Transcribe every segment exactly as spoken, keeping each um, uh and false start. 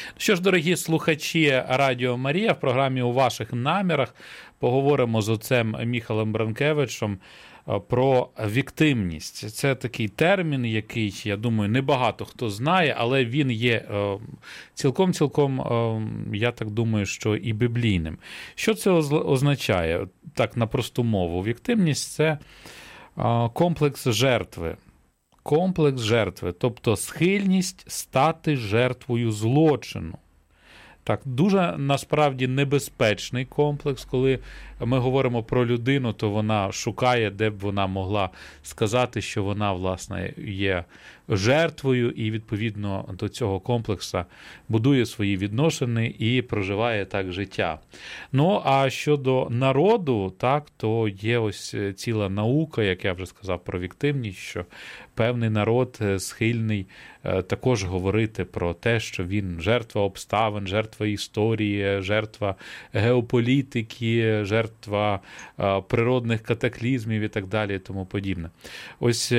Що ж, дорогі слухачі Радіо Марія, в програмі «У ваших намірах» поговоримо з отцем Міхалем Бранкевичем про віктимність. Це такий термін, який, я думаю, небагато хто знає, але він є цілком-цілком, я так думаю, що і біблійним. Що це означає? Так, на просту мову. Віктимність – це комплекс жертви. Комплекс жертви, тобто схильність стати жертвою злочину. Так, дуже, насправді, небезпечний комплекс. Коли ми говоримо про людину, то вона шукає, де б вона могла сказати, що вона, власне, є жертвою і, відповідно, до цього комплексу будує свої відносини і проживає так життя. Ну, а щодо народу, так, то є ось ціла наука, як я вже сказав, про віктимність, що певний народ схильний також говорити про те, що він жертва обставин, жертва історії, жертва геополітики, жертва природних катаклізмів і так далі і тому подібне. Ось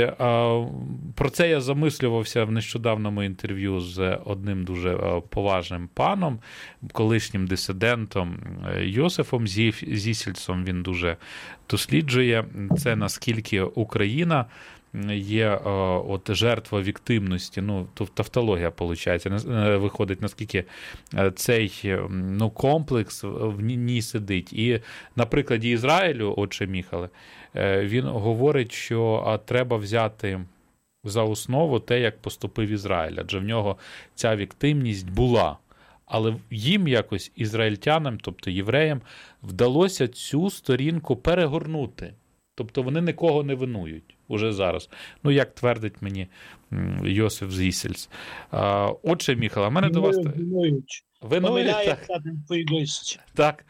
про це я замислювався в нещодавньому інтерв'ю з одним дуже поважним паном, колишнім дисидентом Йосифом Зісельцем. Він дуже досліджує це, наскільки Україна є от жертва віктимності, ну, тавтологія, виходить, виходить, наскільки цей, ну, комплекс в ній сидить. І на прикладі Ізраїлю, отче Міхале, він говорить, що треба взяти за основу те, як поступив Ізраїль, адже в нього ця віктимність була. Але їм якось, ізраїльтянам, тобто євреям, вдалося цю сторінку перегорнути. Тобто вони нікого не винують уже зараз. Ну, як твердить мені Йосиф Зісельц. Отче Міхале, мене до вас... Винують. Винують, так. Так.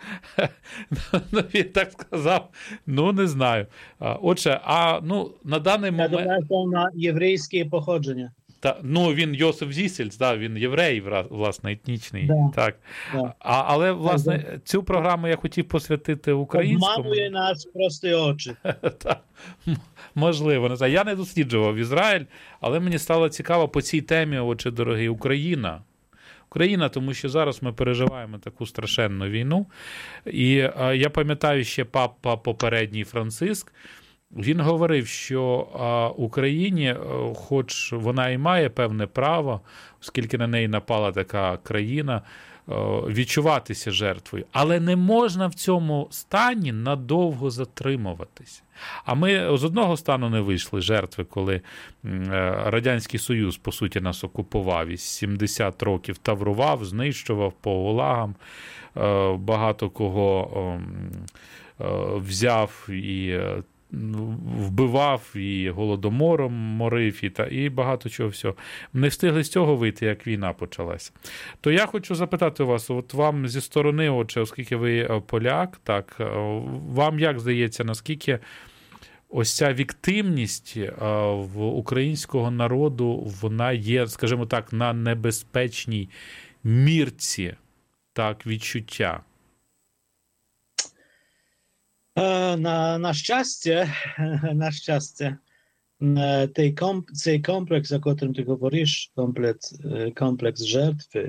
Ну, він так сказав. Ну, не знаю. Отже, а, ну, на даний момент... Я думаю, що на єврейське походження. Та, ну, він Йосиф Зісельц, да, він єврей, власне, етнічний. Да, так. Да. А, але, власне, да. Цю програму я хотів посвятити українському. Обманує нас просто очі. Так, можливо. Не знаю. Я не досліджував Ізраїль, але мені стало цікаво по цій темі, отже, дорогий, Україна. Україна, тому що зараз ми переживаємо таку страшенну війну. І а, я пам'ятаю ще папа попередній Франциск, він говорив, що а, Україні, хоч вона і має певне право, оскільки на неї напала така країна, відчуватися жертвою. Але не можна в цьому стані надовго затримуватися. А ми з одного стану не вийшли жертви, коли Радянський Союз, по суті, нас окупував і сімдесят років таврував, знищував по гулагам, багато кого взяв і вбивав, і голодомором морив, і, та, і багато чого всього. Не встигли з цього вийти, як війна почалася. То я хочу запитати у вас, от вам зі сторони, отже, оскільки ви поляк, так, вам як здається, наскільки ось ця віктимність в українського народу, вона є, скажімо так, на небезпечній мірці, так, відчуття? На, на щастя, на щастя, цей, комп, цей комплекс, о котрим ти говориш, комплекс, комплекс жертви,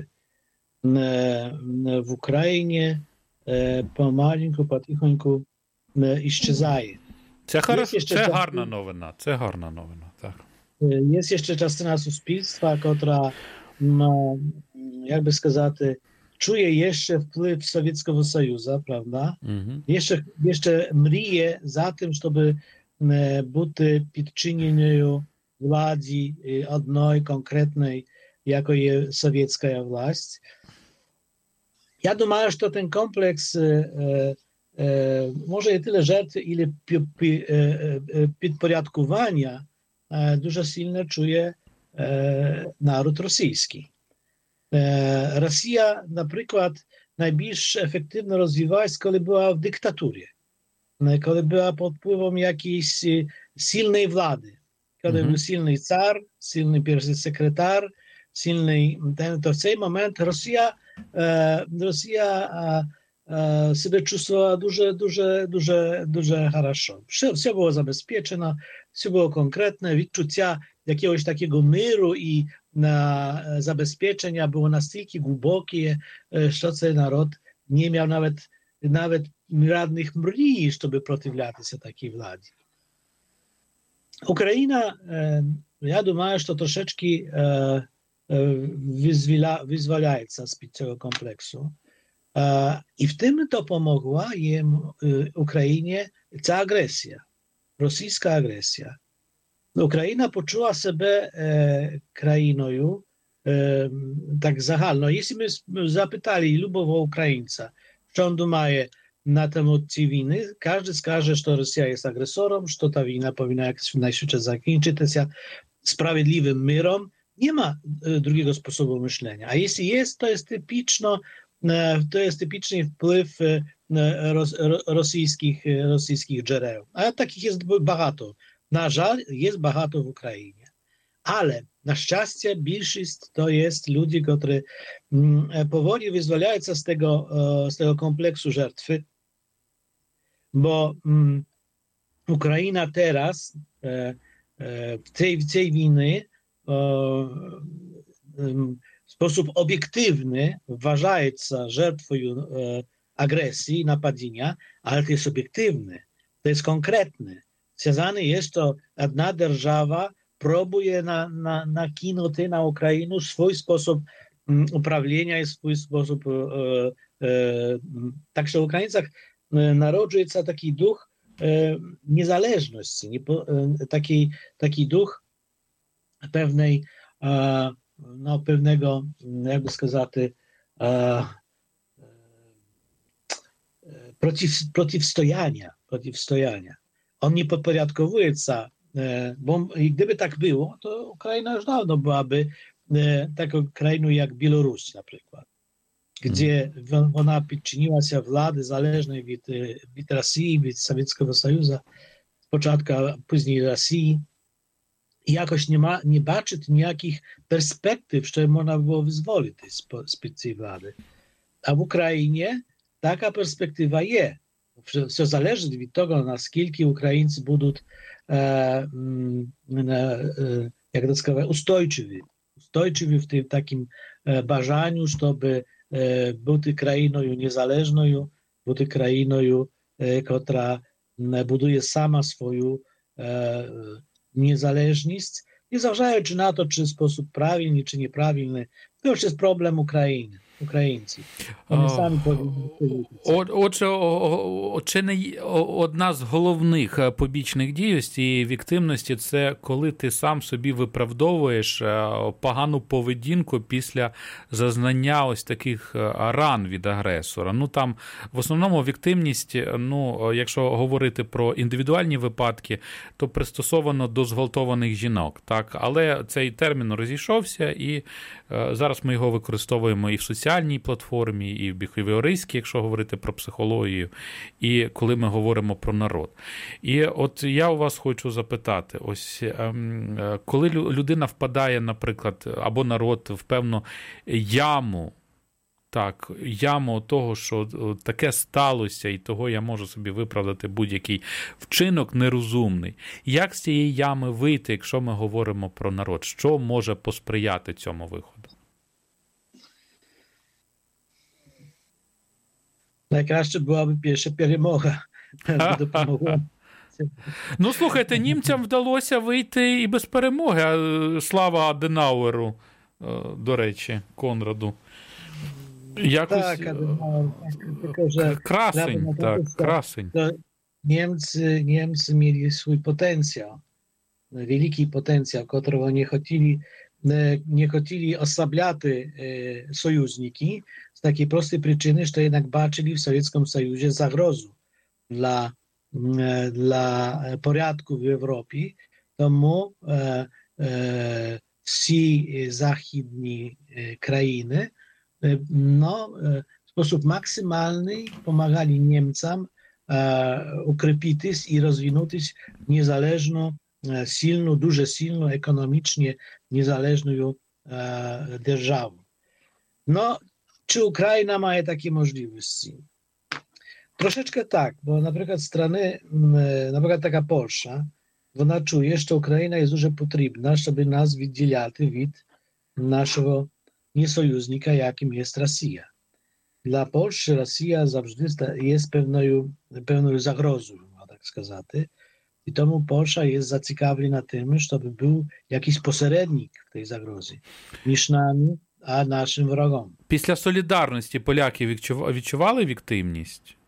в Україні помаленьку, потихоньку іщезає. Це, хорошо, це гарна новина, це гарна новина, так. Є ще частина суспільства, котра, як би сказати, czuje jeszcze wpływ Sowieckiego Sojuza, prawda? Mhm. Jeszcze, jeszcze mrije za tym, żeby być podczynieniem władzy одной konkretnej, jako jest sowiecka власть. Ja думаю, że ten kompleks może nie tyle żertwy, ile podporządkowania дуже silnie czuje naród rosyjski. Росія, наприклад, найбільш ефективно розвивалась, коли була в диктатурі, коли була під впливом якоїсь сильної влади, коли mm-hmm. був сильний цар, сильний перший секретар, сильний, то в цей момент Росія, Росія себе чувствувала дуже, дуже, дуже, дуже хорошо. Все, все було забезпечено, все було конкретне, відчуття якогось такого миру і на забезпечення було настільки глибоке, що цей народ не мав навіть, навіть жодних мрій, щоб противлятися такій владі. Україна, я думаю, що трошечки визволяється з-під цього комплексу. І в тим допомогла їм Україні ця агресія, російська агресія. Україна почула себе е, країною е, так загально. Якщо ми запитали любого українця, що він думає на тему цієї війни, кожен скаже, що Росія є агресором, що та війна повинна найшвидше закінчитися справедливим миром. Нема е, другого способу мислення. А якщо є, то є типічно, е, то є типічний вплив е, роз, російських, російських джерел. А таких є багато. На жаль, є багато в Україні. Але, на щастя, більшість то є люди, які поволі визволяються з того, з того комплексу жертви. Бо м, Україна зараз е, е, в цій, в цій війні е, е, в sposób obiektywny wważaється жертвою е, agresji, napadania, ale to jest obiektywne, to jest konkretne. Związane jest to, jedna держава próbuje na, na, nakinąć na Ukrainę swój sposób um, uprawienia i swój sposób e, e, także w Ukraińcach e, narodził się taki duch e, niezależności, nie, e, taki, taki duch pewnej e, no, pewnego, jakby сказати, e, Protiv, przeciwstojania, przeciwstojania. On nie podporядkowuje się, bo gdyby tak było, to Ukraina już dawno byłaby taką krainą jak Białoruś na przykład, gdzie hmm. ona podczyniła się władzy zależnej od, od Rosji, od Sowieckiego Sojuszu, z początku, a później Rosji. I jakoś nie ma, nie baczyć nijakich perspektyw, że można było wyzwolić z tej władzy. A w Ukrainie taka perspektywa jest. Все залежить від того, наскільки українці будуть е, е, як це сказати, устойчиві, устойчиві в таким е, бажанню, щоб е, бути країною незалежною, бути країною, е, котра будує сама свою е, незалежність, не зважаючи на то, чи спосіб правильний, чи неправильний. To już jest problem Ukrainy, Українці. Вони самі повинні. Отже, чи не одна з головних побічних дій цієї віктивності – це коли ти сам собі виправдовуєш погану поведінку після зазнання ось таких ран від агресора. Ну там в основному віктивність, ну якщо говорити про індивідуальні випадки, то пристосовано до зґвалтованих жінок, так? Але цей термін розійшовся і зараз ми його використовуємо і в соціальній платформі, і в біхевіористській, якщо говорити про психологію, і коли ми говоримо про народ. І от я у вас хочу запитати, ось коли людина впадає, наприклад, або народ в певну яму, так, яму того, що таке сталося, і того я можу собі виправдати будь-який вчинок нерозумний. Як з цієї ями вийти, якщо ми говоримо про народ? Що може посприяти цьому виходу? Найкраще була б перша перемога. Ну, слухайте, німцям вдалося вийти і без перемоги. Слава Аденауеру, до речі, Конраду. Якось... Так, Аденауер. Że красень, так, красень. Niemcy, Niemcy mieli swój potencjał, wielki potencjał, którego nie chcieli, nie chcieli oslabiać sojuzniki z takiej prostej przyczyny, że jednak baczyli w Sowieckim Sojuzie zagrozu dla, dla porządku w Europie. Tomu e, e, wsi zachodnie krainy no, w sposób maksymalny pomagali Niemcom e, ukrypić i rozwinąć niezależną, e, silną, dużo silną, ekonomicznie niezależną e, державę. No, czy Ukraina ma takie możliwości? Troszeczkę tak, bo na przykład strony, na przykład taka Polska, вона чує, що Україна є дуже потрібна, щоб нас відділяти від нашого несоюзника, яким є Росія. Для Польщі Росія завжди є певною, певною загрозою, можна так сказати. І тому Польща є зацікавлена тим, щоб був якийсь посередник в тій загрозі між нами, а нашим ворогом. Після солідарності поляки відчували віктивність?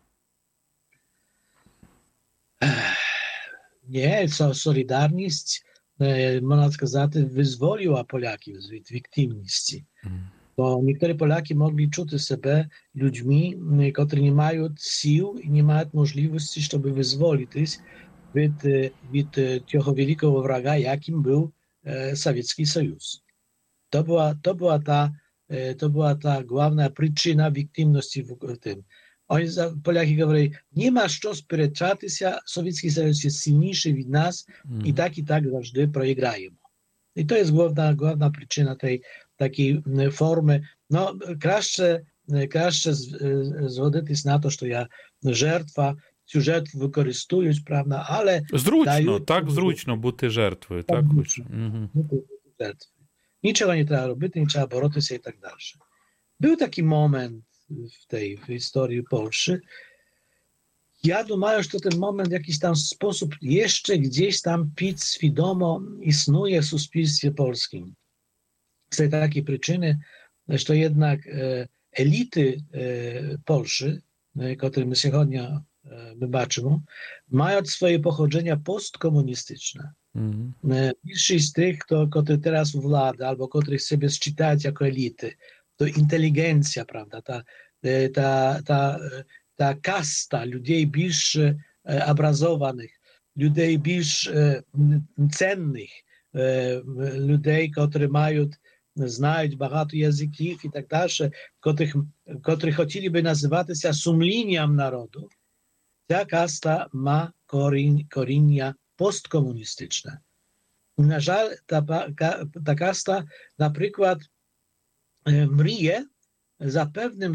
Ні, солідарність, можна сказати, визволила поляків від віктивності. Mm. Bo niektóre Polaki mogli czuć siebie ludźmi, którzy nie mają sił i nie mają możliwości, żeby wyzwolić od, od tego wielkiego wroga, jakim był e, Sowiecki Sojusz. To była, to była ta, e, to była ta główna przyczyna wiktymności w tym. Oni, Polaki mówili, nie ma co sprzeczać się, Sowiecki Sojusz jest silniejszy od nas mm. i tak i tak zawsze przegrajemy. I to jest główna, główna przyczyna tej takiej formy. No, краще, краще згодитись на те, що я жертва, цю жертву використовують, правда, але... Зручно, дають... так зручно бути жертвою. Так, так зручно. Угу. Бути жертвою. Нічого не треба робити, не треба боротися і так далі. Був такий момент в tej w historii Polski. Ja думаю, що ten moment w jakiś tam sposób jeszcze gdzieś tam підсвідомо існує в суспільстві польському. Z tej takiej przyczyny, że jednak elity Polski, które my сегодня zobaczymy, mają swoje pochodzenia postkomunistyczne. Mm. Większość z tych, którzy teraz u władzy, albo których sobie считаją jako elity, to inteligencja, prawda, ta, ta, ta, ta kasta ludzi bardziej obrazowanych, ludzi bardziej cennych, ludzi, którzy mają знають багато язиків і так далі, котрих, котрих хотіли називатися сумлінням народу, ця каста має корінь, коріння посткомуністичне. На жаль, та, та каста, наприклад, мріє за певним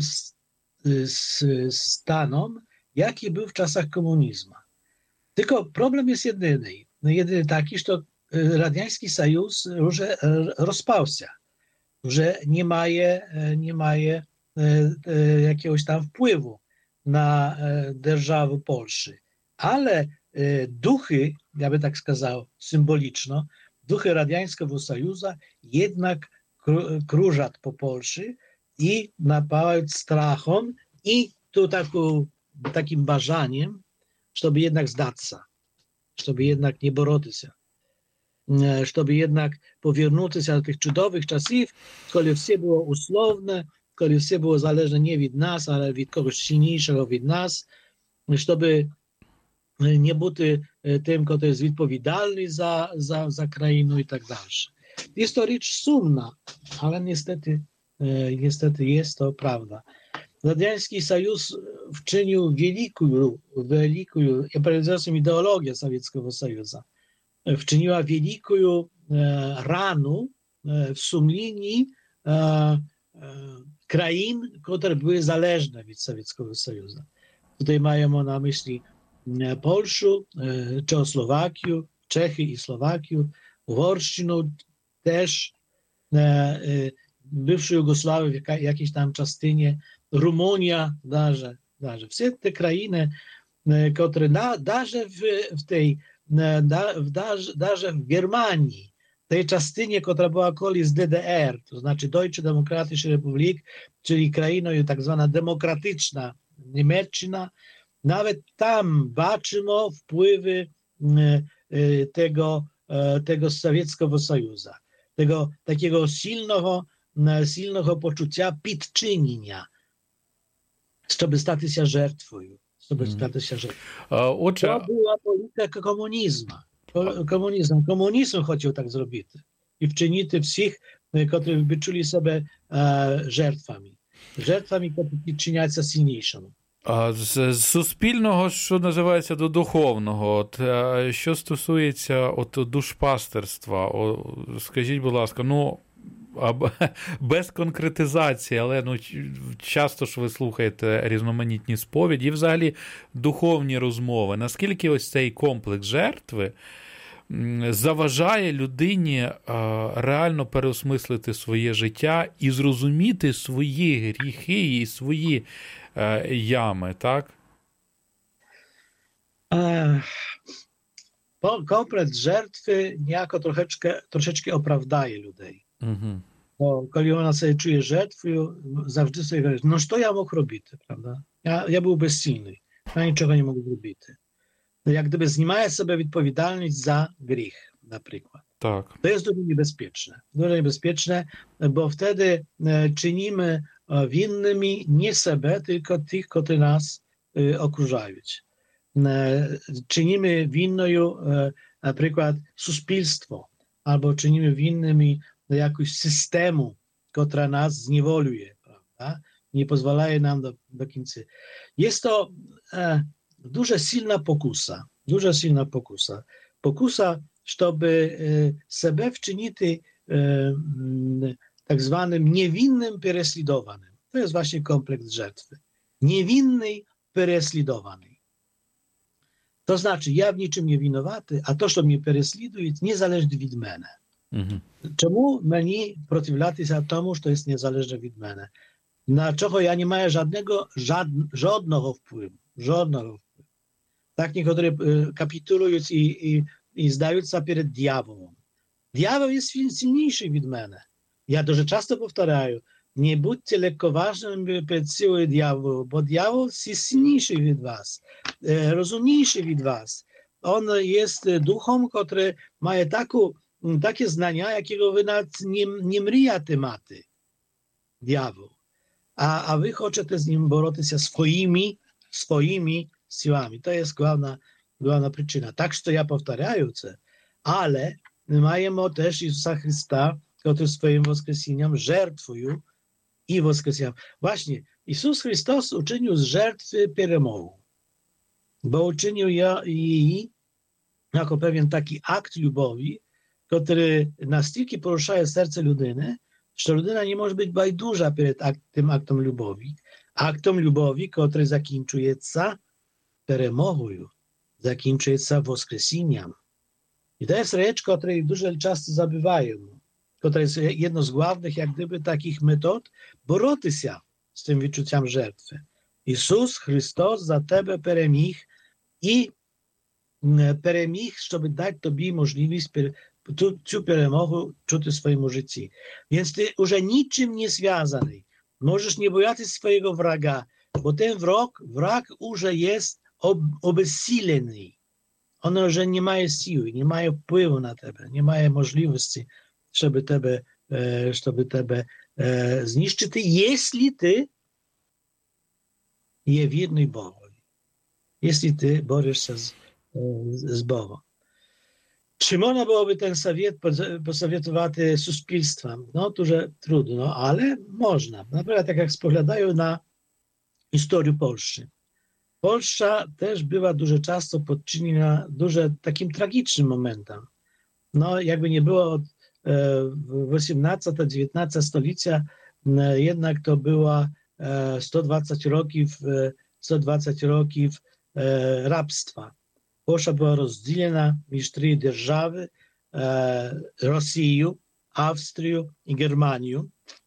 станом, який був в часах комунізму. Тільки проблем є єдиний. Єдиний такий, що Радянський Союз вже розпався. Że nie ma, nie ma jakiegoś tam wpływu na державу Polski. Ale duchy, ja bym tak сказав, symboliczno, duchy Radzieckiego Sojuszu jednak krążą po Polsce i napawają strachem i tu taką, takim bażaniem, żeby jednak zdać się, żeby jednak nie borować się. Żeby jednak powiernuć się do tych cudowych czasów, kiedy wszystko było usłowne, kiedy wszystko było zależne nie od nas, ale od kogoś silniejszego od nas, żeby nie być tym, kto jest odpowiedzialny za, za, za krajinę i tak dalej. Jest to rzecz sumna, ale niestety, niestety jest to prawda. Radziecki Sojusz wczynił wielką, wielką, ja powiedziałbym, ideologię Sowieckiego Sojuszu. Wczyniła wielką e, ranu e, w sumieniu e, e, krain, które były zależne od Sowieckiego Sojuszu. Tutaj mają na myśli e, Polskę, e, Czechosłowakię, Czechy i Słowakię, Uгорщину też, e, e, bywszą Jugosławię w jaka, jakiejś tam częścinie, Rumunia, darze, darze. Wszystkie te krainy, e, które na, darze w, w tej Da, w, darze w Germanii, tej częścinie, która była kiedyś D D R, to znaczy Deutsche Demokratische Republik, czyli kraina tak zwana demokratyczna Niemczech, nawet tam baczymy wpływy tego, tego Sowieckiego Sojuszu, tego takiego silnego, silnego poczucia podczynienia, żeby stać się żertwą. Żeby stać się żertwą. Отже... To była polityka komunizmu. Komunizm. Komunizm chciał tak zrobić. I wczynić wszystkich, którzy by czuli sobie e, żertwami. Żertwami, które czynią się silniejszym. З суспільного, що називається, до духовного, от, що стосується от, душпастерства, о, скажіть, будь ласка, ну, без конкретизації, але ну, часто ж ви слухаєте різноманітні сповіді і взагалі духовні розмови. Наскільки ось цей комплекс жертви заважає людині реально переосмислити своє життя і зрозуміти свої гріхи і свої ями, так? Komplet żertwy niejako troszeczkę, troszeczkę oprawdaje ludzi. Mhm. Bo kiedy ona sobie czuje żertwę, zawsze sobie mówi, no co ja mógł robić, prawda? Ja, ja był bezsilny, ja niczego nie mógł zrobić. Jak gdyby znimaje sobie odpowiedzialność za grzech, na przykład. Tak. To jest dużo niebezpieczne. Dużo niebezpieczne, bo wtedy czynimy winnymi nie siebie, tylko tych, którzy nas okrużają. Czynimy winną na przykład społeczeństwo, albo czynimy winnymi jakiegoś systemu, który nas zniewoluje, prawda? Nie pozwala nam do, do końca. Jest to e, duża, silna pokusa, duża, silna pokusa. Pokusa, żeby e, siebie wczynić e, tak zwanym niewinnym prześladowanym. To jest właśnie kompleks żertwy. Niewinny prześladowany. To znaczy, ja w niczym nie winowaty, a to, co mnie prześladuje, nie zależy od mnie. Mhm. Czemu mnie przeciwlaty się temu, że to jest niezależne od mnie? Na czego ja nie mam żadnego, żad, żadnego wpływu. Żadnego wpływu. Tak niektórzy kapitulują i, i, i zdają się przed diabłem. Diabeł jest silniejszy od mnie. Ja дуже często powtarzam, nie bądźcie lekkoważnymi przed siłą diabła, bo diabeł jest silniejszy od was, rozumniejszy od was. On jest duchem, który ma taką, takie znania, jakiego wy nawet nie, nie mrzyjate maty. Diabeł. A, a wy chcecie z nim boroti się swoimi, swoimi siłami. To jest główna, główna przyczyna. Tak, że ja powtarzające, ale mamy też Jezusa Chrysta, który swoim woskreseniem żertwują i woskreseniem. Właśnie, Jezus Chrystus uczynił z żertwy peremogę, bo uczynił jej jako pewien taki akt lubowi, który настільки porusza serce ludyny, że ludyna nie może być bajdża przed akt, tym aktem lubowi. Aktem lubowi, który zakończuje się peremogą, zakończuje się woskreseniem. I to jest rzecz, której dużo często zabywają, która jest jedną z głównych, jak gdyby, takich metod boroty się z tym wyczuciem żertwy. Jezus Chrystus za tebe peremógł i peremógł, żeby dać tobie możliwość tę peremogę czuć w swoim życiu. Więc ty już niczym nie związany. Możesz nie bać się swojego wroga, bo ten wróg, wróg już jest ob, obezsilony. On już nie ma siły, nie ma wpływu na tebe, nie ma możliwości, żeby tebe, żeby tebe zniszczyć, jeśli ty je wierny Bogowi. Jeśli ty borysz się z, z Bogiem. Czy można byłoby ten sowiet posowietować społeczeństwom? No, to że trudno, ale można. Na przykład, tak jak spoglądają na historię Polski. Polska też była dużo często podczyniona dużo takim tragicznym momentem. No, jakby nie było od osiemnastego dziewiętnastego stulecia, jednak to była sto dwadzieścia roków, sto dwadzieścia roków rabstwa. Polska była rozdzielona między trzy держawy, Rosję, Austrię i Germanię.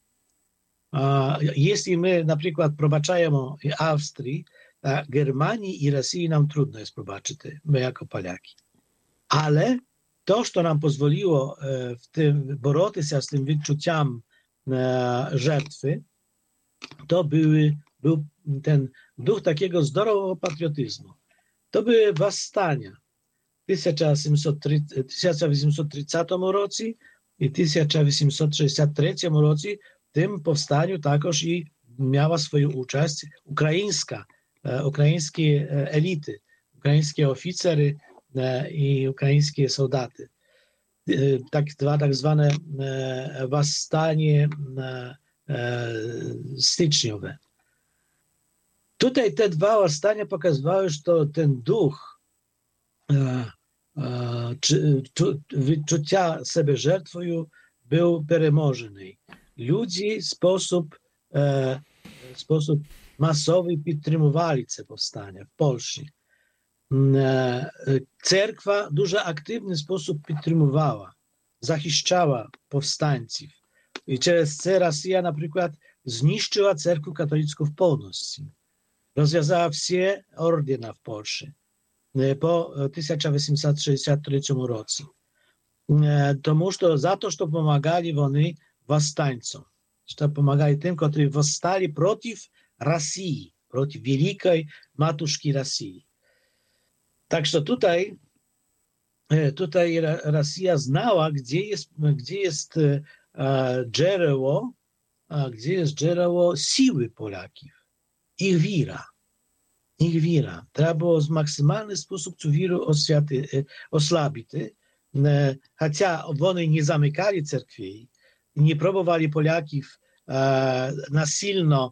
Jeśli my na przykład probaczajemy Austrii, a Germanii i Rosji nam trudno jest probaczyć, my jako Polaki. Ale to, co nam pozwoliło w tym boroty się z tym wyczuciem żertwy, to były, był ten duch takiego zdrowego patriotyzmu. To były powstania w tysiąc osiemset trzydziestym roku i tysiąc osiemset sześćdziesiątym trzecim roku. W tym powstaniu także i miała swoją uczest ukraińska, ukraińskie elity, ukraińskie oficery i ukraińskie soldaty. Tak, dwa tak zwane powstanie styczniowe. Tutaj te dwa powstania pokazywały, że to ten duch e, e, czy, czy, wyczucia sobie żertwą był peremożony. Ludzie w sposób, e, sposób masowy podtrzymywali te powstania w Polsce. cerkwa w дуже aktywny sposób підтримувала, захищала повстанців. I через це Rosja, наприклад, знищила церкву католицьку в повністю. Розв'язала всі ордена в Польщі по tysiąc osiemset sześćdziesiątym trzecim році. Тому що за те, що допомагали вони повстанцям, що допомагали тим, які восстали проти Росії, проти великої матушки Росії. Так що tutaj, tutaj Rosja znała, gdzie jest, gdzie jest źródło, gdzie jest źródło siły Polaków, ich wiara. Ich wiara. Trzeba było w maksymalny sposób tę wiarę osłabić, chociaż oni nie zamykali cerkwi, nie próbowali Polaków nasilno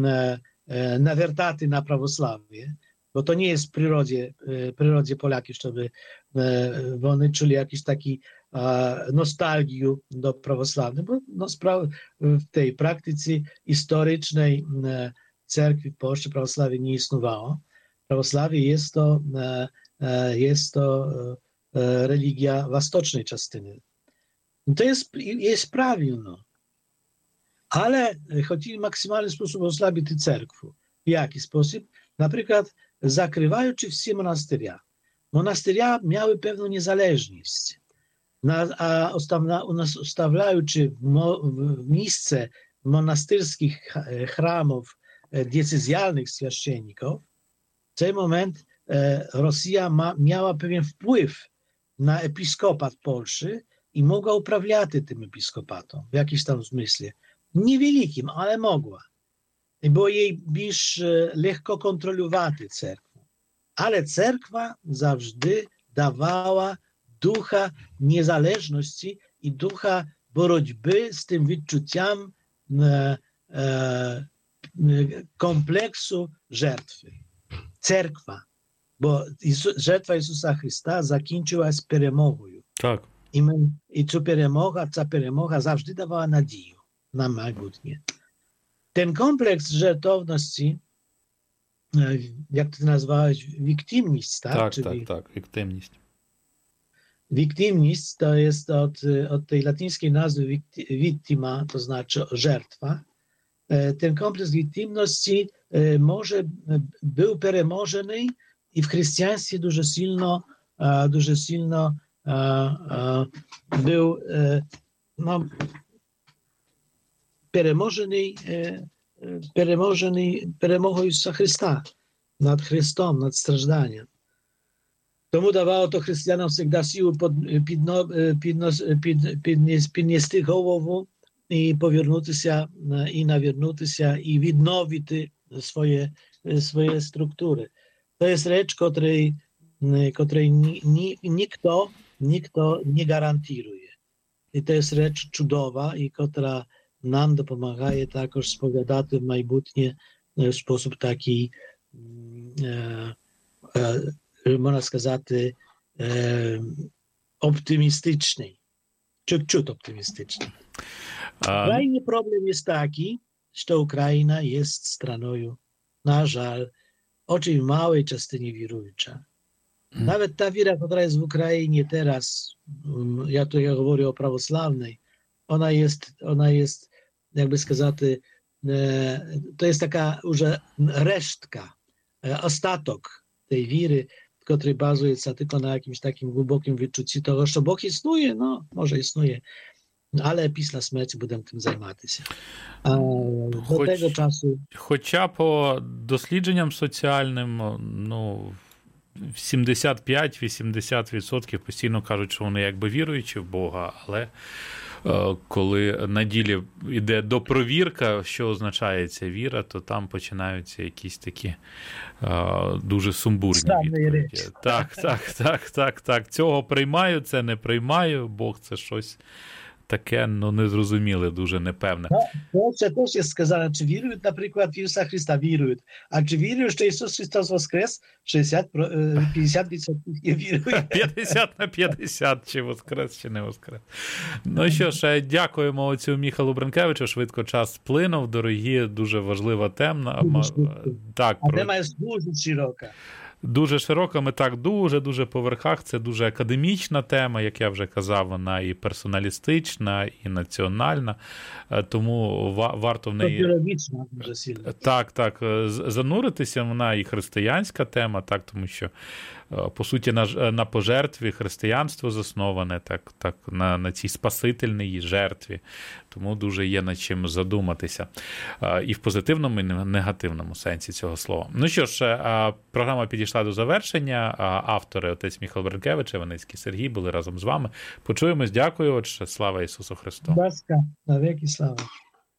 nawiertać na prawosławie, bo to nie jest w przyrodzie, przyrodzie Polaków, żeby oni czuli jakiś taki nostalgię do prawosławnych, bo no, w tej praktyce historycznej cerkwi w Polsce prawosławie nie istniało. Prawosławie jest to, jest to religia wschodniej частини. To jest, jest prawilno. Ale chcieli w maksymalny sposób osłabić cerkwę. W jaki sposób? Na przykład zakrywając wszystkie monasteria. Monasteria miały pewną niezależność. Na, a ustawiając w, mo, w miejsce monastyrskich chramów diecezjalnych święcenników, w ten moment e, Rosja ma, miała pewien wpływ na episkopat Polszy i mogła uprawiać tym episkopatom w jakimś tam zmyśle. Niewielkim, ale mogła. I było jej bliż lekko kontrolować cerkwę. Ale cerkwa zawsze dawała ducha niezależności i ducha borotьби z tym wyczuciem e, e, kompleksu żertwy. Cerkwa, bo żertwa Jezusa Chrysta zakończyła z перемогą. Tak. I, my, i ta перемога, ta перемога zawsze dawała nadzieję na майбутнє. Ten kompleks żertowności, jak ty nazwałeś, wiktymność, tak? Tak, Czyli tak, tak, wiktymność. Wiktymność to jest od, od tej latyńskiej nazwy wittima, to znaczy żertwa. Ten kompleks wiktymności może był peremożony i w chrześcijaństwie dużo silno, dużo silno był no, peremożony, peremożony peremogą Jezusa Chrysta nad Chrystom, nad strażdaniem. Tomu dawało to chrześcijanom zawsze siłę піднести голову і повернутися, і навернутися, і відновити свої, свої структури. To jest rzecz, której, której ni, ni, никто, никто nie gwarantuje. I to jest rzecz cudowa, i która nam допомагає також spowiadати в майбутнє w sposób taki, e, e, można сказати, e, optymistyczny. Чуть-чуть optymistyczny. Krajny problem jest taki, że Ukraina jest stroną, na żal, oczywiście małej частиnie wierująca. Nawet ta wiara, która jest w Ukrainie teraz, ja tu ja mówię o prawosławnej, ona jest, ona jest, jakby сказати, to jest taka już resztka, ostatok tej wiry, który bazuje się tylko na jakimś takim głębokim wyczuciu tego, że Bóg istnieje, no może istnieje, ale після смерті будемо тим займатися. А, до Хоч, tego часу... Хоча по дослідженням соціальним, ну, сімдесят п'ять - вісімдесят відсотків постійно кажуть, що вони якби віруючі в Бога, але е, коли на ділі йде допровірка, що означає ця віра, то там починаються якісь такі е, дуже сумбурні відповіді. Так, так, так, так, так. Цього приймаю, це не приймаю, Бог це щось таке, ну, незрозуміле, дуже непевне. No, to też jest skazane, czy wierują na przykład w Jezusa Chrysta, wierują. A czy wierują, że Jezus Chrystus воскрес? шістдесят, п'ятдесят відсотків nie wierują. п'ятдесят на п'ятдесят, чи воскрес, чи не воскрес. Ну що ж, дякуємо отцю Міхалу Бренкевичу, швидко час сплинув, дорогі, дуже важлива тема. Так, а про... тема jest дуже широка. дуже широка, ми так дуже-дуже по верхах. Це дуже академічна тема, як я вже казав, вона і персоналістична, і національна, тому варто в неї... Біологічна дуже сильно. Так, так, зануритися, вона і християнська тема, так, тому що, по суті, на, на пожертві християнство засноване, так, так, на, на цій спасительній жертві, тому дуже є над чим задуматися. І в позитивному, і в негативному сенсі цього слова. Ну що ж, програма підійшла до завершення. Автори отець Міхал Бренкевич, Іваницький Сергій були разом з вами. Почуємось. Дякую. Отже, слава Ісусу Христу. Будь ласка, навіки слава.